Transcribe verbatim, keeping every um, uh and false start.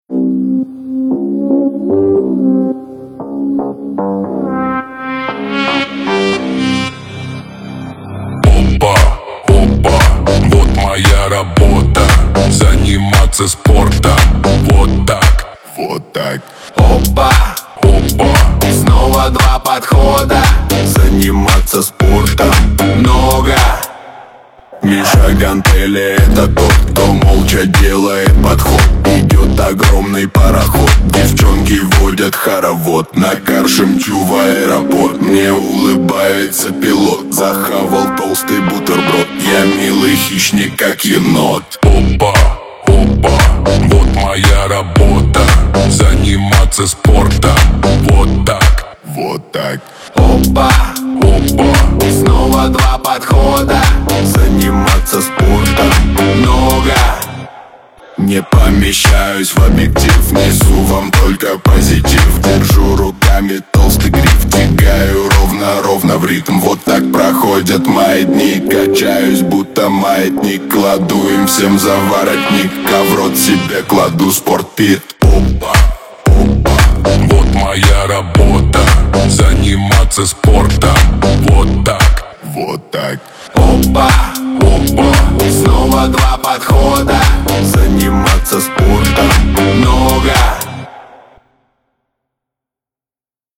Опа, опа, вот моя работа. Заниматься спортом. Вот так, вот так. Опа, опа, и снова два подхода. Заниматься спортом. Много. Миша Гантели — это тот, кто молча делает подход. Идет огромный пароход, девчонки водят хоровод. На Каршемчу аэропорт, мне улыбается пилот. Захавал толстый бутерброд, я милый хищник, как енот. Опа, опа, вот моя работа. Заниматься спортом. Вот так, вот так. Опа, опа, и снова два подхода. Заниматься спортом. Много. Не помещаюсь в объектив, несу вам только позитив. Держу руками толстый гриф, тягаю ровно-ровно в ритм. Вот так проходят мои дни, качаюсь будто маятник. Кладу им всем за воротник, а в рот себе кладу спортпит. Опа, опа, вот моя работа. Заниматься спортом. Вот так, вот так. Опа, опа, и снова два подхода. Заниматься спортом. Много.